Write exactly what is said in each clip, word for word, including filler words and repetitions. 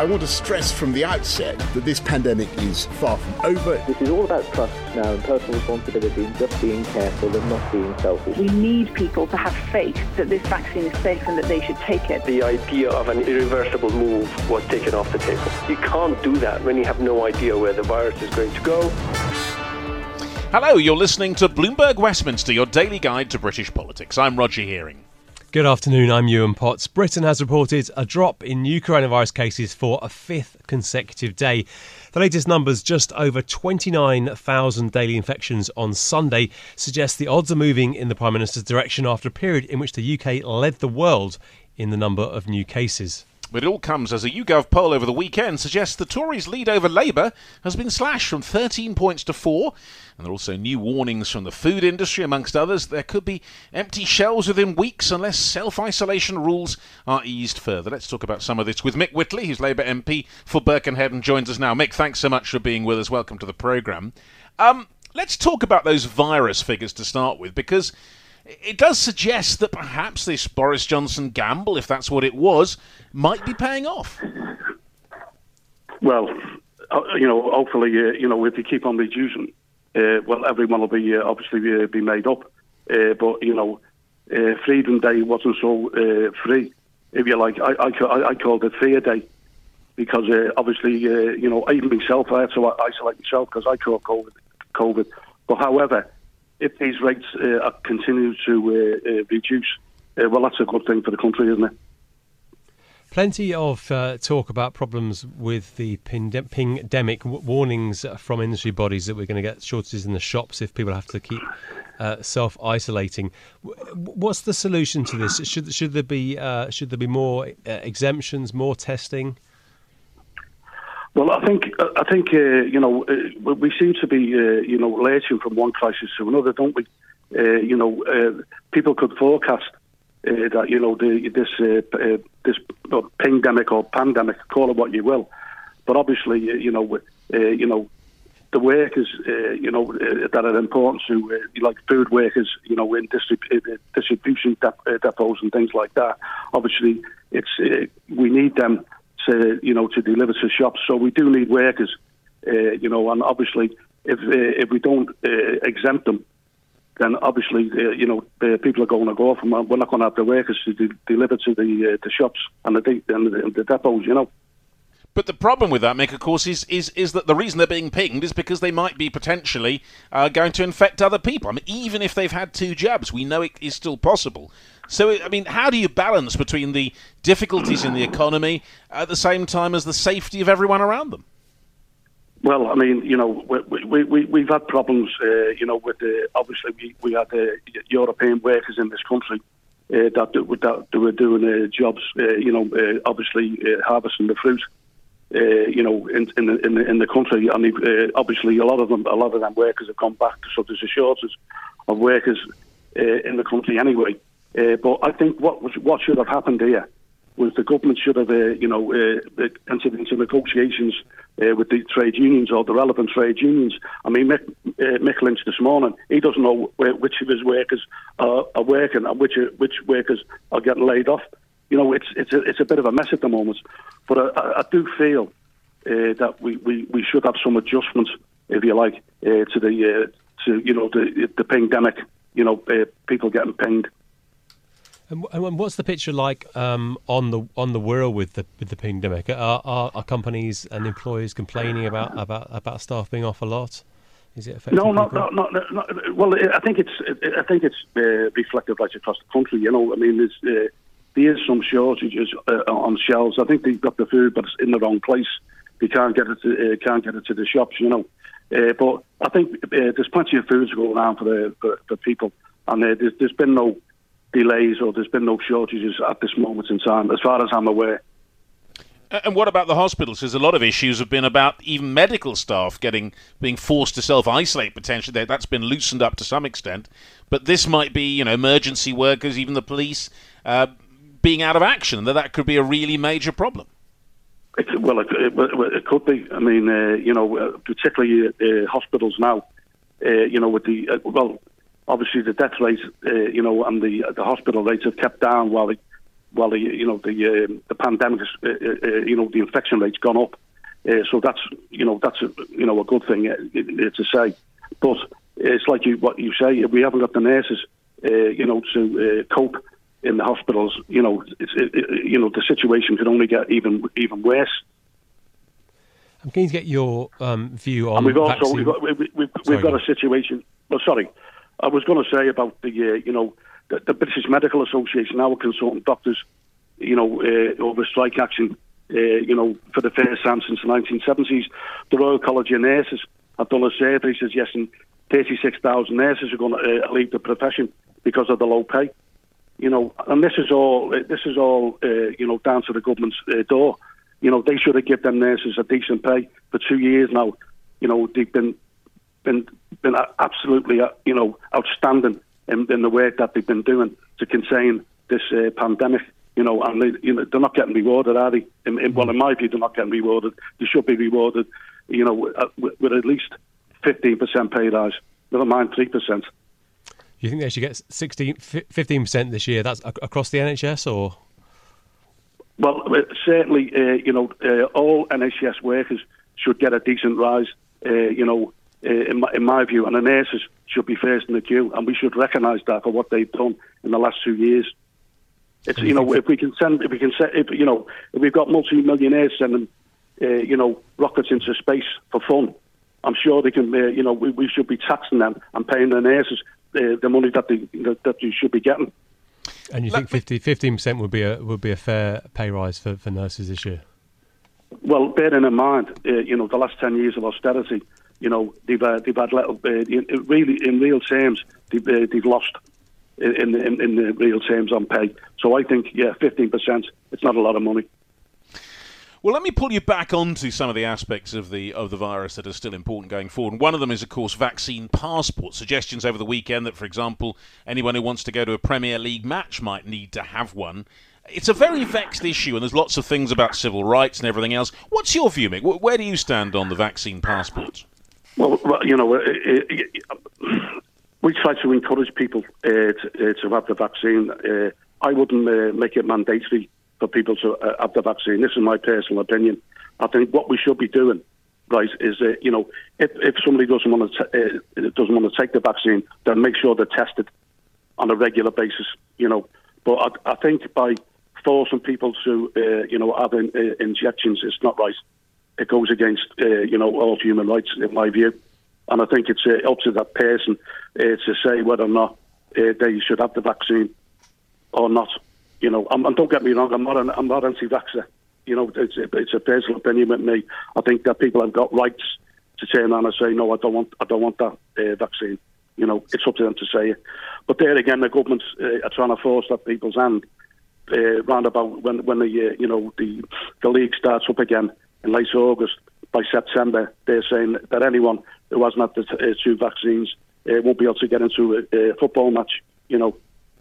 I want to stress from the outset that this pandemic is far from over. This is all about trust now and personal responsibility and just being careful and not being selfish. We need people to have faith that this vaccine is safe and that they should take it. The idea of an irreversible move was taken off the table. You can't do that when you have no idea where the virus is going to go. Hello, you're listening to Bloomberg Westminster, your daily guide to British politics. I'm Roger Hearing. Good afternoon, I'm Ewan Potts. Britain has reported a drop in new coronavirus cases for a fifth consecutive day. The latest numbers, just over twenty-nine thousand daily infections on Sunday, suggest the odds are moving in the Prime Minister's direction after a period in which the U K led the world in the number of new cases. But it all comes as a YouGov poll over the weekend suggests the Tories' lead over Labour has been slashed from thirteen points to four. And there are also new warnings from the food industry, amongst others. There could be empty shelves within weeks unless self-isolation rules are eased further. Let's talk about some of this with Mick Whitley, who's Labour M P for Birkenhead and joins us now. Mick, thanks so much for being with us. Welcome to the programme. Um, let's talk about those virus figures to start with, because it does suggest that perhaps this Boris Johnson gamble, if that's what it was, might be paying off. Well, uh, you know, hopefully, uh, you know, if you keep on reducing, uh, well, everyone will be uh, obviously uh, be made up. Uh, but you know, uh, Freedom Day wasn't so uh, free, if you like. I, I, I called it Fear Day because uh, obviously, uh, you know, even myself, I had to isolate myself because I caught COVID. COVID. But however, if these rates uh, continue to uh, uh, reduce, uh, well, that's a good thing for the country, isn't it? Plenty of uh, talk about problems with the pingdemic, warnings from industry bodies that we're going to get shortages in the shops if people have to keep uh, self-isolating. What's the solution to this? Should should there be uh, should there be more uh, exemptions, more testing? Well, I think I think uh, you know uh, we seem to be uh, you know lurching from one crisis to another, don't we? Uh, you know, uh, people could forecast uh, that you know the, this uh, uh, this uh, pingdemic or pandemic, call it what you will, but obviously uh, you know uh, you know the workers uh, you know uh, that are important to uh, like food workers, you know, in distrib- uh, distribution dep- uh, depots and things like that. Obviously, it's uh, we need them to, you know, to deliver to shops. So we do need workers, uh, you know, and obviously if uh, if we don't uh, exempt them, then obviously, uh, you know, uh, people are going to go off and we're not going to have the workers to de- deliver to the uh, the shops and the, de- and the, the depots, you know. But the problem with that, Mick, of course, is, is, is that the reason they're being pinged is because they might be potentially uh, going to infect other people. I mean, even if they've had two jabs, we know it is still possible. So, I mean, how do you balance between the difficulties in the economy at the same time as the safety of everyone around them? Well, I mean, you know, we, we, we, we've had problems, uh, you know, with the, obviously we, we had uh, European workers in this country uh, that, that, that were doing uh, jobs, uh, you know, uh, obviously uh, harvesting the fruit. Uh, you know, in, in the in the in the country, and uh, obviously a lot of them, a lot of them workers have gone back. So there's a shortage of workers uh, in the country anyway. Uh, but I think what was, what should have happened here was the government should have, uh, you know, uh, entered into negotiations uh, with the trade unions or the relevant trade unions. I mean, Mick, uh, Mick Lynch this morning, he doesn't know where, which of his workers are, are working and which which workers are getting laid off. You know, it's it's a, it's a bit of a mess at the moment. But I, I do feel uh, that we, we, we should have some adjustments, if you like, uh, to the uh, to you know the the pandemic. You know, uh, people getting pinged. And, and what's the picture like um, on the on the Wirral with the with the pandemic? Are, are are companies and employees complaining about about about staff being off a lot? Is it affecting No, people? not, not, not, not. Well, I think it's I think it's uh, reflected right across the country. You know, I mean, there's. Uh, There is some shortages uh, on shelves. I think they've got the food, but it's in the wrong place. They can't get it to uh, can't get it to the shops, you know. Uh, but I think uh, there's plenty of food going around for the for, for people, and uh, there's, there's been no delays or there's been no shortages at this moment in time, as far as I'm aware. And what about the hospitals? Because a lot of issues have been about even medical staff getting being forced to self-isolate potentially. That's been loosened up to some extent, but this might be, you know, emergency workers, even the police. Uh, being out of action, that that could be a really major problem. It, well, it, it, it could be. I mean, uh, you know, uh, particularly uh, hospitals now, uh, you know, with the, uh, well, obviously the death rate, uh, you know, and the the hospital rates have kept down while the, while the you know the uh, the pandemic, is, uh, uh, you know, the infection rate's gone up. Uh, so that's you know that's a, you know a good thing uh, to say. But it's like you, what you say. If we haven't got the nurses, uh, you know, to uh, cope in the hospitals, you know, it's, it, it, you know, the situation could only get even even worse. I'm keen to get your um, view on. And we've also vaccine. we've got we've, we've, we've got a situation. Well, sorry, I was going to say about the uh, you know the, the British Medical Association, our consultant doctors, you know, uh, over strike action, uh, you know, for the first time since the nineteen seventies. The Royal College of Nurses have done a survey suggesting thirty-six thousand nurses are going to uh, leave the profession because of the low pay. You know, and this is all this is all uh, you know down to the government's uh, door. You know, they should have given them nurses a decent pay for two years now. You know, they've been been been absolutely uh, you know outstanding in, in the work that they've been doing to contain this uh, pandemic. You know, and they, you know, they're not getting rewarded, are they? In, in, well, in my view, they're not getting rewarded. They should be rewarded. You know, with, with at least fifteen percent pay rise. Never mind three percent. Do you think they should get sixteen, fifteen percent this year? That's across the N H S, or? Well, certainly, uh, you know, uh, all N H S workers should get a decent rise, uh, you know, uh, in, my, in my view, and the nurses should be first in the queue, and we should recognise that for what they've done in the last two years. It's, you know, if we can send, if we can set, if, you know, if we've got multi-millionaires sending, uh, you know, rockets into space for fun, I'm sure they can, uh, you know, we, we should be taxing them and paying the nurses uh, the money that they that they should be getting. And you think fifty, fifteen percent would be a would be a fair pay rise for, for nurses this year? Well, bearing in mind, uh, you know, the last ten years of austerity, you know, they've uh, they've had little, uh, in, really in real terms, they've, uh, they've lost in, in in the real terms on pay. So I think, yeah, fifteen percent. It's not a lot of money. Well, let me pull you back onto some of the aspects of the of the virus that are still important going forward. And one of them is, of course, vaccine passports. Suggestions over the weekend that, for example, anyone who wants to go to a Premier League match might need to have one. It's a very vexed issue, and there's lots of things about civil rights and everything else. What's your view, Mick? Where do you stand on the vaccine passports? Well, well you know, it, it, it, we try to encourage people uh, to, uh, to have the vaccine. Uh, I wouldn't uh, make it mandatory for people to uh, have the vaccine. This is my personal opinion. I think what we should be doing, right, is uh, you know, if, if somebody doesn't want to t- uh, doesn't want to take the vaccine, then make sure they're tested on a regular basis. You know, but I, I think by forcing people to uh, you know have in, uh, injections, it's not right. It goes against uh, you know all human rights, in my view. And I think it's uh, up to that person uh, to say whether or not uh, they should have the vaccine or not. You know, I'm, and don't get me wrong, I'm not an, I'm not anti-vaxxer. You know, it's a, it's a personal opinion with me. I think that people have got rights to turn around and say, no, I don't want, I don't want that uh, vaccine. You know, it's up to them to say it. But there again, the governments uh, are trying to force that people's hand uh, round about when when the uh, you know the the league starts up again in late August. By September, they're saying that anyone who hasn't had the t- uh, two vaccines uh, won't be able to get into a, a football match. You know.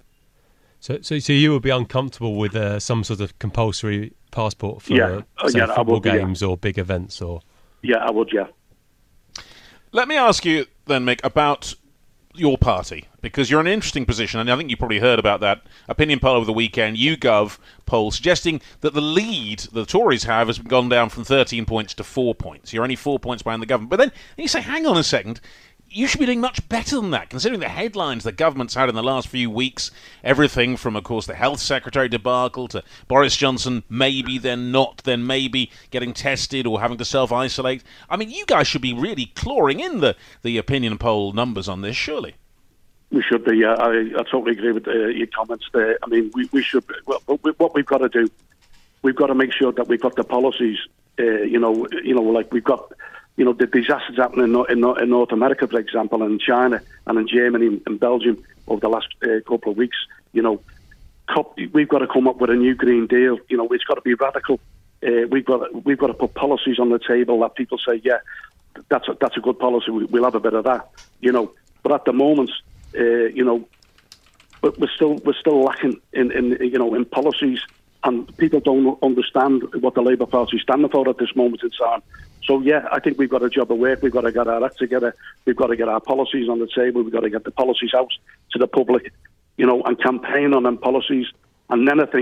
So, so, so you would be uncomfortable with uh, some sort of compulsory passport for yeah. say, yeah, football would, games yeah. or big events, or? Yeah, I would. Yeah. Let me ask you then, Mick, about your party, because you're in an interesting position, and I think you probably heard about that opinion poll over the weekend, YouGov poll, suggesting that the lead the Tories have has gone down from thirteen points to four points. You're only four points behind the government. But then you say, hang on a second, you should be doing much better than that, considering the headlines the government's had in the last few weeks. Everything from, of course, the health secretary debacle to Boris Johnson maybe, then not, then maybe getting tested or having to self-isolate. I mean, you guys should be really clawing in the, the opinion poll numbers on this, surely. We should be. Yeah, I, I totally agree with uh, your comments there. I mean, we, we should. Well, what we've got to do, we've got to make sure that we've got the policies. Uh, you know, you know, like we've got. You know, the disasters happening in, in, in North America, for example, and in China and in Germany and Belgium over the last uh, couple of weeks. You know, cop, we've got to come up with a new Green Deal. You know, it's got to be radical. Uh, we've got we've got to put policies on the table that people say, yeah, that's a, that's a good policy. We, we'll have a bit of that. You know, but at the moment, uh, you know, we're still we're still lacking in, in you know in policies, and people don't understand what the Labour Party is standing for at this moment in time. So, yeah, I think we've got a job of work. We've got to get our act together. We've got to get our policies on the table. We've got to get the policies out to the public, you know, and campaign on them policies. And then I think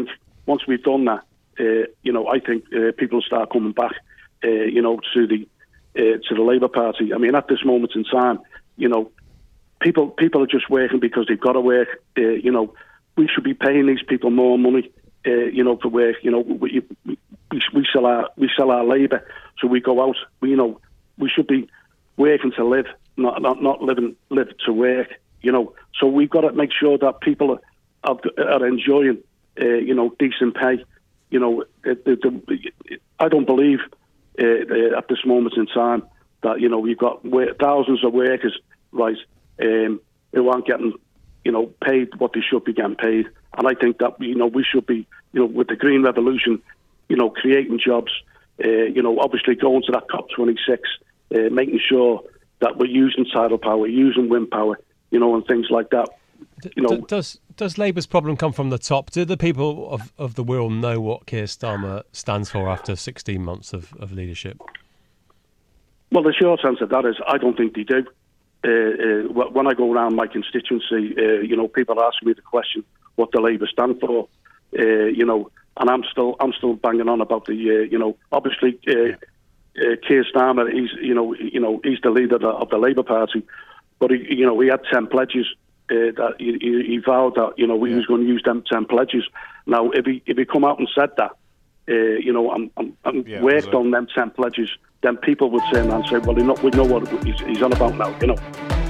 once we've done that, uh, you know, I think uh, people will start coming back, uh, you know, to the uh, to the Labour Party. I mean, at this moment in time, you know, people people are just working because they've got to work. Uh, you know, we should be paying these people more money, uh, you know, for work. You know, we, we, we sell our we sell our labour, so we go out. We, you know, we should be working to live, not not not living live to work. You know, so we've got to make sure that people are, are, are enjoying, uh, you know, decent pay. You know, the, the, the, I don't believe uh, uh, at this moment in time that, you know, we've got thousands of workers, right, um, who aren't getting, you know, paid what they should be getting paid. And I think that, you know, we should be, you know, with the Green Revolution, you know, creating jobs, uh, you know, obviously going to that COP twenty-six, uh, making sure that we're using tidal power, using wind power, you know, and things like that. You know, does does Labour's problem come from the top? Do the people of, of the Wirral know what Keir Starmer stands for after sixteen months of, of leadership? Well, the short answer to that is I don't think they do. Uh, uh, when I go around my constituency, uh, you know, people ask me the question, what the Labour stand for, uh, you know, and I'm still I'm still banging on about the, uh, you know, obviously uh, uh, Keir Starmer, he's you know you know he's the leader of the Labour Party. But, he, you know, he had ten pledges uh, that he, he vowed that, you know, he yeah. was going to use them ten pledges. Now, if he if he come out and said that, uh, you know, and, and, and yeah, worked on them ten pledges, then people would say and say, well, we know, we know what he's, he's on about now, you know.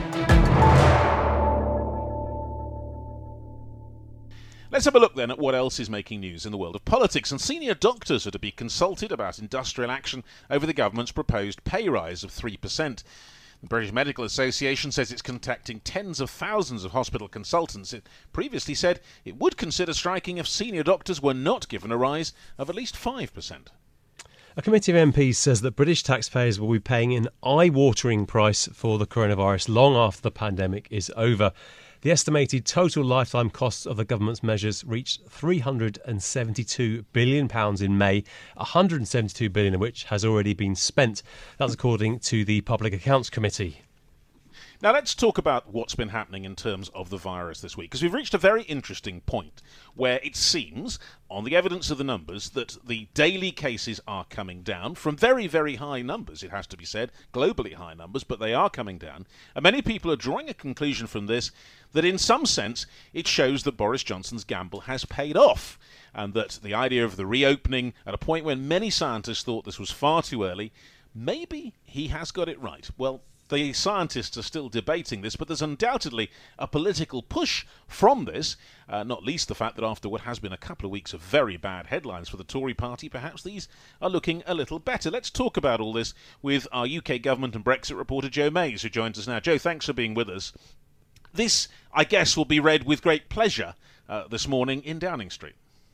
Let's have a look then at what else is making news in the world of politics. And senior doctors are to be consulted about industrial action over the government's proposed pay rise of three percent. The British Medical Association says it's contacting tens of thousands of hospital consultants. It previously said it would consider striking if senior doctors were not given a rise of at least five percent. A committee of M Ps says that British taxpayers will be paying an eye-watering price for the coronavirus long after the pandemic is over. The estimated total lifetime costs of the government's measures reached three hundred seventy-two billion pounds in May, one hundred seventy-two billion pounds of which has already been spent. That's according to the Public Accounts Committee. Now let's talk about what's been happening in terms of the virus this week, because we've reached a very interesting point where it seems, on the evidence of the numbers, that the daily cases are coming down from very, very high numbers, it has to be said, globally high numbers, but they are coming down. And many people are drawing a conclusion from this that in some sense it shows that Boris Johnson's gamble has paid off, and that the idea of the reopening at a point when many scientists thought this was far too early, maybe he has got it right. Well, the scientists are still debating this, but there's undoubtedly a political push from this, uh, not least the fact that after what has been a couple of weeks of very bad headlines for the Tory party, perhaps these are looking a little better. Let's talk about all this with our U K government and Brexit reporter Joe Mays, who joins us now. Joe, thanks for being with us. This, I guess, will be read with great pleasure uh, this morning in Downing Street.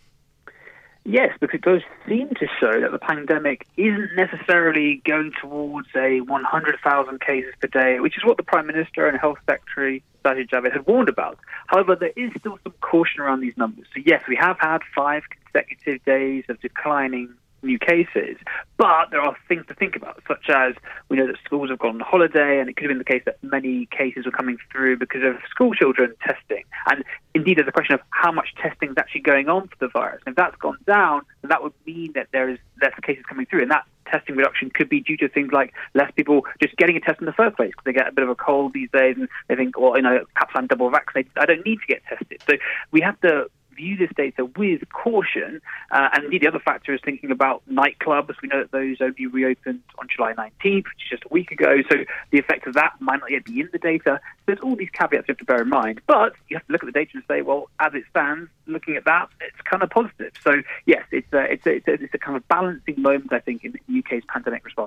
Yes, because it does seem to show that the pandemic isn't necessarily going towards a one hundred thousand cases per day, which is what the Prime Minister and Health Secretary Sajid Javid had warned about. However, there is still some caution around these numbers. So yes, we have had five consecutive days of declining new cases, but there are things to think about, such as we know that schools have gone on holiday, and it could have been the case that many cases were coming through because of school children testing. And indeed, there's a question of how much testing is actually going on for the virus. And if that's gone down, then that would mean that there is less cases coming through, and that testing reduction could be due to things like less people just getting a test in the first place because they get a bit of a cold these days and they think, well, you know, perhaps I'm double vaccinated, I don't need to get tested. So we have to view this data with caution, uh, and indeed the other factor is thinking about nightclubs. We know that those only reopened on July nineteenth, which is just a week ago, so the effect of that might not yet be in the data. So there's all these caveats you have to bear in mind, but you have to look at the data and say, well, as it stands, looking at that, it's kind of positive. So yes, it's a, it's a, it's a, it's a kind of balancing moment, I think, in the U K's pandemic response.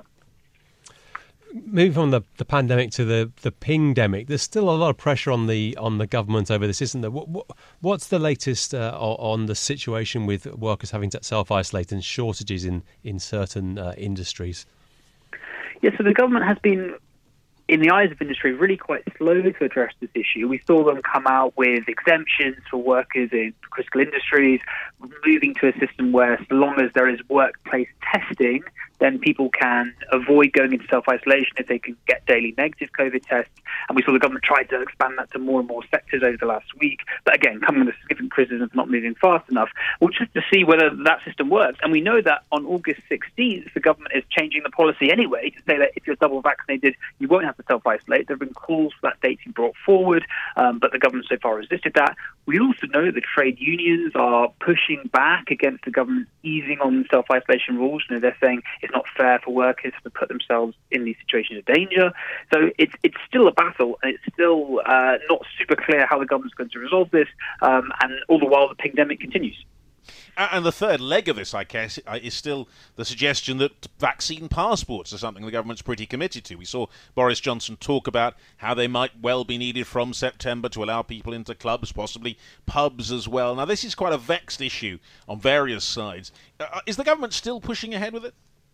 Moving from the, the pandemic to the, the pingdemic, there's still a lot of pressure on the on the government over this, isn't there? What, what, what's the latest uh, on the situation with workers having to self-isolate and shortages in, in certain uh, industries? Yes, so the government has been, in the eyes of industry, really quite slow to address this issue. We saw them come out with exemptions for workers in critical industries, moving to a system where, so long as there is workplace testing, then people can avoid going into self-isolation if they can get daily negative COVID tests. And we saw the government try to expand that to more and more sectors over the last week. But again, coming with a significant criticism for not moving fast enough, well, just to see whether that system works. And we know that on August sixteenth, the government is changing the policy anyway to say that if you're double vaccinated, you won't have to self-isolate. There have been calls for that date to be brought forward, um, but the government so far resisted that. We also know that trade unions are pushing back against the government easing on self-isolation rules. You know, they're saying it's not fair for workers to put themselves in these situations of danger. So it's it's still a battle, and it's still uh, not super clear how the government's going to resolve this, um, and all the while the pandemic continues. And the third leg of this, I guess, is still the suggestion that vaccine passports are something the government's pretty committed to. We saw Boris Johnson talk about how they might well be needed from September to allow people into clubs, possibly pubs as well. Now, this is quite a vexed issue on various sides. Uh, is the government still pushing ahead with it?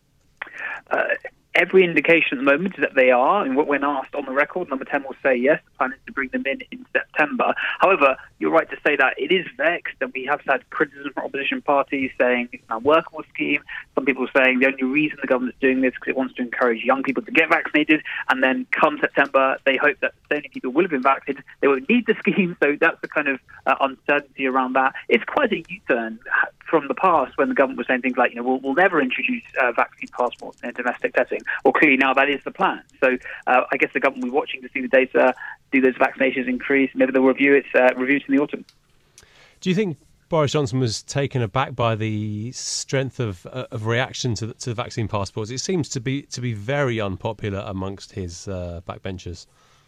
Uh, Every indication at the moment is that they are, and when asked on the record, Number ten will say yes, the plan is to bring them in in September. However, you're right to say that it is vexed, and we have had criticism from opposition parties saying it's an unworkable scheme. Some people are saying the only reason the government's doing this is because it wants to encourage young people to get vaccinated, and then come September, they hope that so many people will have been vaccinated, they won't need the scheme, so that's the kind of uh, uncertainty around that. It's quite a U-turn from the past when the government was saying things like, you know, we'll, we'll never introduce uh, vaccine passports in a domestic setting. Well, clearly now that is the plan. So uh, I guess the government will be watching to see the data, do those vaccinations increase, maybe they'll review it, uh, review it in the autumn. Do you think Boris Johnson was taken aback by the strength of uh, of reaction to the, to the vaccine passports? It seems to be to be very unpopular amongst his uh, backbenchers.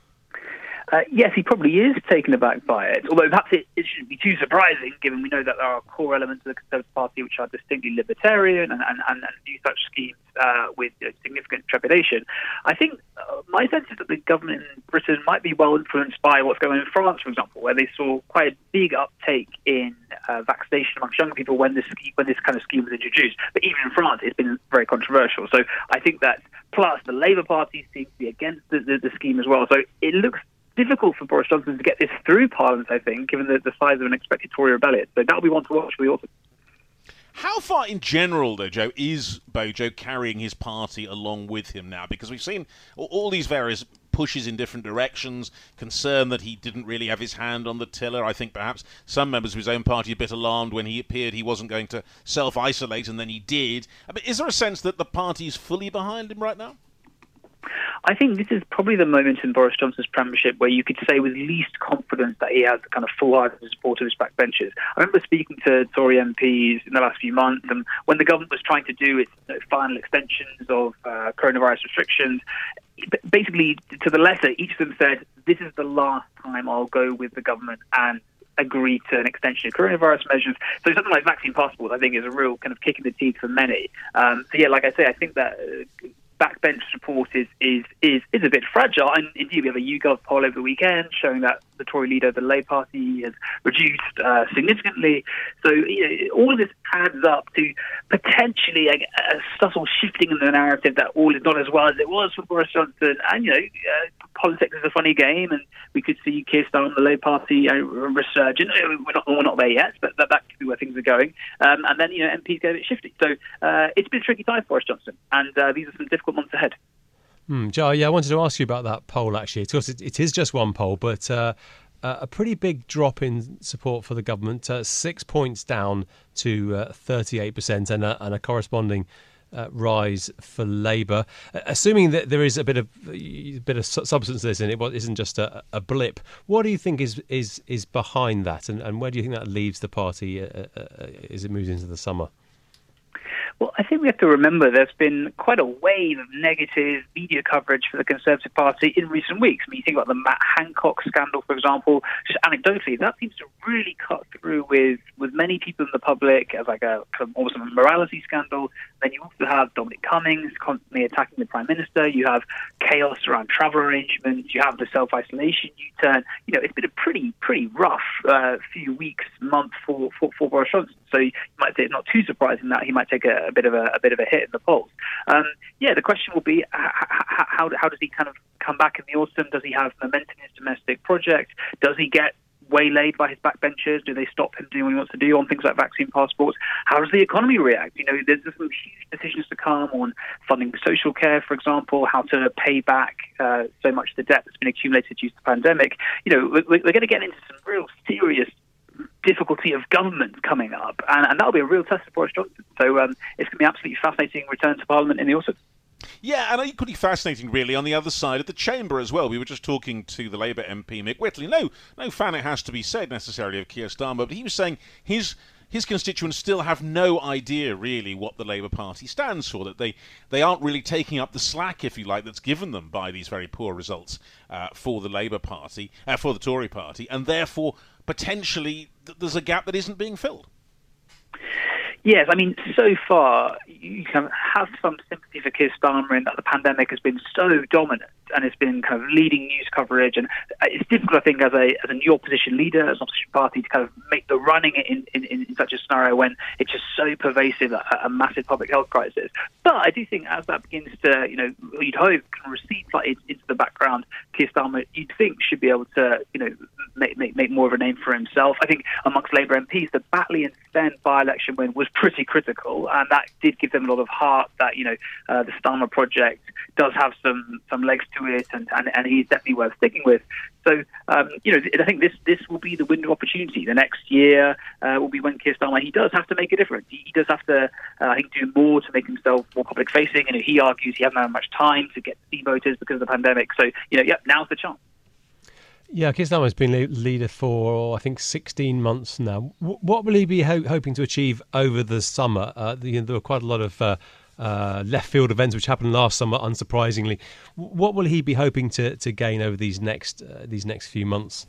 Uh, yes, he probably is taken aback by it, although perhaps it, it shouldn't be too surprising, given we know that there are core elements of the Conservative Party which are distinctly libertarian and, and, and view such schemes uh, with you know, significant trepidation. I think uh, my sense is that the government in Britain might be well influenced by what's going on in France, for example, where they saw quite a big uptake in uh, vaccination amongst young people when this scheme, when this kind of scheme was introduced. But even in France, it's been very controversial. So I think that, plus the Labour Party seems to be against the, the, the scheme as well. So it looks difficult for Boris Johnson to get this through Parliament, I think, given the, the size of an expected Tory rebellion. So that'll be one to watch for the autumn. How far in general, though, Joe, is Bojo carrying his party along with him now? Because we've seen all, all these various pushes in different directions, concern that he didn't really have his hand on the tiller. I think perhaps some members of his own party are a bit alarmed when he appeared he wasn't going to self-isolate, and then he did. I mean, is there a sense that the party's fully behind him right now? I think this is probably the moment in Boris Johnson's premiership where you could say with least confidence that he has the kind of full-hearted support of his backbenchers. I remember speaking to Tory M Ps in the last few months, and when the government was trying to do its you know, final extensions of uh, coronavirus restrictions, basically to the letter, each of them said, this is the last time I'll go with the government and agree to an extension of coronavirus measures. So something like vaccine passports, I think, is a real kind of kick in the teeth for many. Um, so yeah, like I say, I think that Uh, backbench support is, is is is a bit fragile, and indeed we have a YouGov poll over the weekend showing that the Tory leader of the Labour Party has reduced uh, significantly. So you know, all of this adds up to potentially a, a subtle shifting in the narrative that all is not as well as it was for Boris Johnson. And you know, uh, politics is a funny game, and we could see Keir Starmer and the Labour Party uh, resurgent. We're not we're not there yet, but that, that could be where things are going. Um, and then you know, M Ps get a bit shifty. So uh, it's been a tricky time for Boris Johnson, and uh, these are some difficult months ahead. Hmm, Joe, yeah, I wanted to ask you about that poll, actually. Of course, it, it is just one poll, but uh, uh, a pretty big drop in support for the government, uh, six points down to uh, thirty-eight percent, and a, and a corresponding uh, rise for Labour. Uh, assuming that there is a bit of a bit of substance to this in it, it isn't just a, a blip, what do you think is is, is behind that, and, and where do you think that leaves the party uh, uh, as it moves into the summer? Well, I think we have to remember there's been quite a wave of negative media coverage for the Conservative Party in recent weeks. I mean, you think about the Matt Hancock scandal, for example. Just anecdotally, that seems to really cut through with, with many people in the public as like a kind of almost a morality scandal. Then you also have Dominic Cummings constantly attacking the Prime Minister. You have chaos around travel arrangements. You have the self-isolation U-turn. You know, it's been a pretty, pretty rough uh, few weeks, month for, for, for Boris Johnson. So you might say it's not too surprising that he might take a, a bit of a, a bit of a hit in the polls. Um, yeah, the question will be how, how, how does he kind of come back in the autumn? Does he have momentum in his domestic project? Does he get waylaid by his backbenchers? Do they stop him doing what he wants to do on things like vaccine passports? How does the economy react? You know, there's some huge decisions to come on funding social care, for example, how to pay back uh, so much of the debt that's been accumulated due to the pandemic. You know, we're, we're going to get into some real serious difficulty of government coming up, and, and that'll be a real test for Boris Johnson. So um, it's going to be absolutely fascinating return to Parliament in the autumn. Yeah, and equally fascinating, really, on the other side of the chamber as well. We were just talking to the Labour M P, Mick Whitley. No, no fan, it has to be said, necessarily, of Keir Starmer, but he was saying his his constituents still have no idea, really, what the Labour Party stands for, that they, they aren't really taking up the slack, if you like, that's given them by these very poor results uh, for the Labour Party, uh, for the Tory Party, and therefore, potentially, th- there's a gap that isn't being filled. Yes, I mean, so far, you can have some sympathy for Keir Starmer in that the pandemic has been so dominant and it's been kind of leading news coverage. And it's difficult, I think, as a as a new opposition leader, as an opposition party, to kind of make the running in, in, in such a scenario when it's just so pervasive, a, a massive public health crisis. But I do think as that begins to, you know, you'd hope, can recede slightly into the background, Keir Starmer, you'd think, should be able to, you know, make, make, make more of a name for himself. I think amongst Labour M Ps, the Batley and Sten by-election win was pretty critical, and that did give them a lot of heart that, you know, uh, the Starmer project does have some, some legs to it, and, and, and he's definitely worth sticking with. So, um, you know, I think this this will be the window of opportunity. The next year uh, will be when Keir Starmer, he does have to make a difference. He, he does have to, uh, I think, do more to make himself more public-facing. And he argues he hasn't had much time to get to see voters because of the pandemic. So, you know, yeah, now's the chance. Yeah, Keir Starmer has been leader for, I think, sixteen months now. What will he be ho- hoping to achieve over the summer? Uh, the, there were quite a lot of uh, uh, left field events which happened last summer, unsurprisingly. What will he be hoping to, to gain over these next uh, these next few months?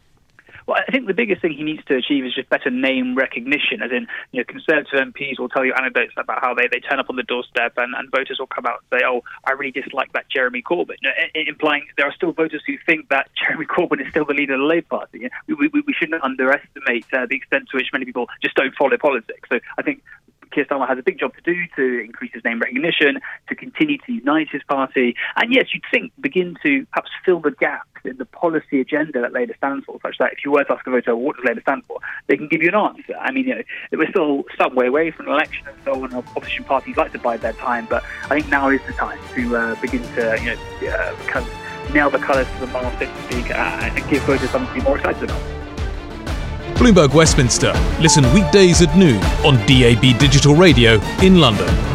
Well, I think the biggest thing he needs to achieve is just better name recognition, as in, you know, Conservative M Ps will tell you anecdotes about how they, they turn up on the doorstep and, and voters will come out and say, oh, I really dislike that Jeremy Corbyn, you know, implying there are still voters who think that Jeremy Corbyn is still the leader of the Labour Party. You know, we, we, we shouldn't underestimate uh, the extent to which many people just don't follow politics. So I think Keir Starmer has a big job to do to increase his name recognition, to continue to unite his party, and yes, you'd think begin to perhaps fill the gaps in the policy agenda that Labour stands for, such that if you were to ask a voter what does Labour stand for, they can give you an answer. I mean, you know, we're still some way away from an election and so on. Opposition parties like to bide their time, but I think now is the time to uh, begin to, you know, uh, kind of nail the colours to the mast, so to speak, uh, and give voters something to be more excited about. Bloomberg Westminster. Listen weekdays at noon on D A B Digital Radio in London.